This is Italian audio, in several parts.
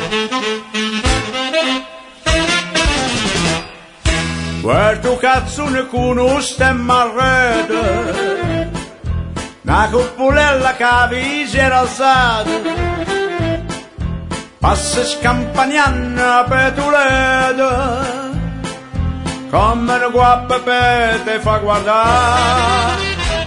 Quel tuo cazzo ne conosce e m'arrede, una cupolella che vi si era alzata, passa scampagnando per Toledo, come una guappa per te fa guardare.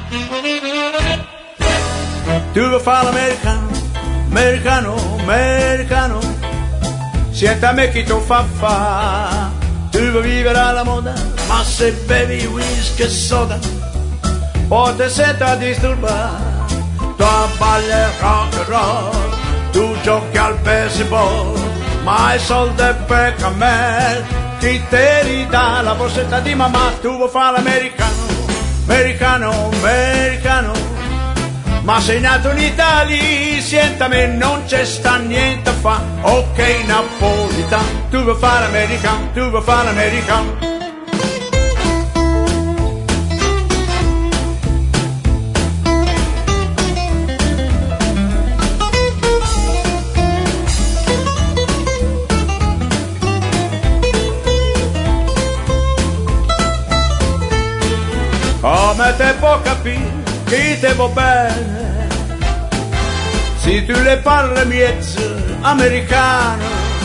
Tu vuoi fare l'americano, americano, americano, siete a me chi ti fa fa. Tu vuoi vivere alla moda, ma se bevi whisky e soda, poi ti senti a disturbare. Tu balli rock and roll, tu giochi al baseball, ma i soldi per camel, chi te li dà la borsetta di mamma. Tu vuoi fare l'americano, americano, americano, ma sei nato in Italia, senta me non c'è sta niente a fa. Ok napolitano, tu vuoi fare l'americano, tu vuoi fare l'americano. Come te può capire chi te va bene, se tu le parli miezzo americano,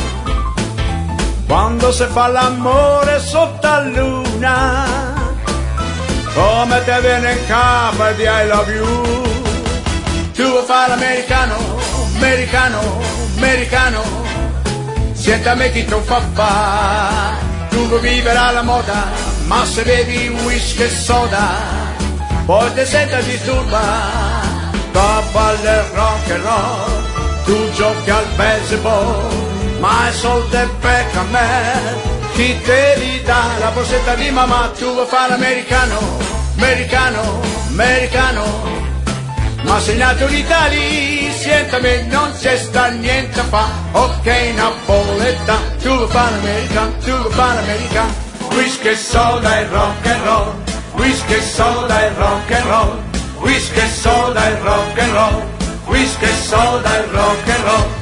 quando si fa l'amore sotto la luna, come te viene in capo di I love you. Tu vuoi fare l'americano, americano, americano, senta me chi ti fa fa. Tu vuoi vivere alla moda, ma se bevi whisky e soda, poi ti senti a disturbare. Tu balli rock and roll, tu giochi al baseball, ma i soldi per me, chi te li dà la borsetta di mamma. Tu vuoi fare l'americano, americano, americano, ma sei nato in Italia, senta me non c'è sta niente a fa. Ok napoletano, tu vuoi fare l'americano, tu vuoi fare l'americano. Whisky e soda e rock and roll, whisky e soda e rock and roll, whisky e soda e rock and roll, whisky e soda e rock and roll.